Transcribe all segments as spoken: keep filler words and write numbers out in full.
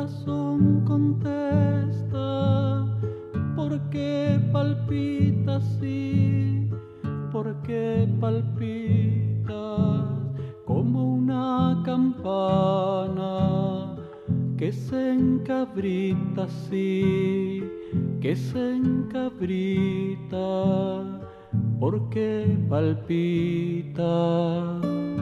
corazón contesta, ¿por qué palpita así? ¿Por qué palpita como una campana que se encabrita así, que se encabrita? ¿Por qué palpita?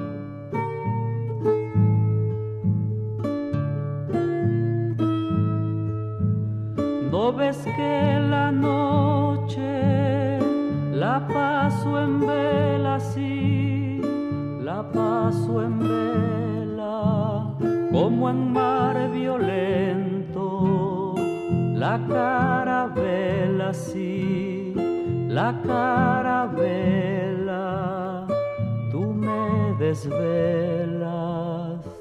¿No ves que la noche la paso en vela, sí, la paso en vela, como en mar violento, la carabela, sí, la carabela, tú me desvelas.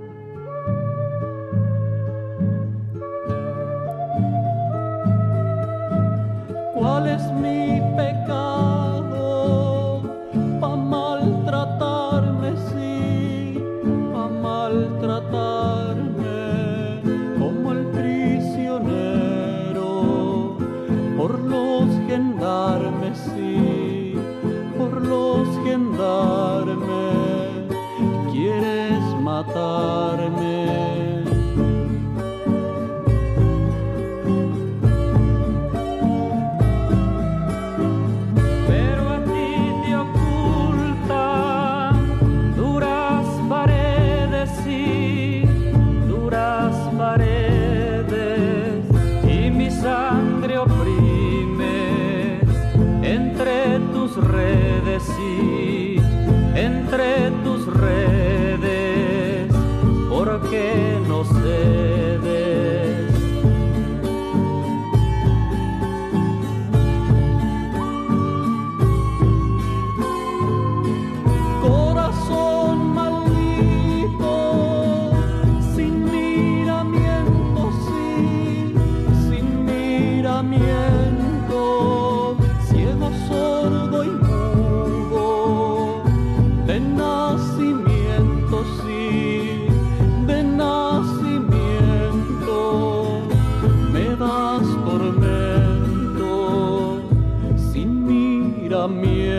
¿Cuál es mi pecado pa' maltratarme, sí, pa' maltratarme como el prisionero por los gendarmes, sí, por los gendarmes? ¿Quieres matarme? Redes, sí, entre tus redes, ¿por qué no cedes? Corazón maldito, sin miramiento, sí, sin miramiento, ciego, sordo y mudo, de nacimiento, sí, de nacimiento, me das tormento sin miramiento.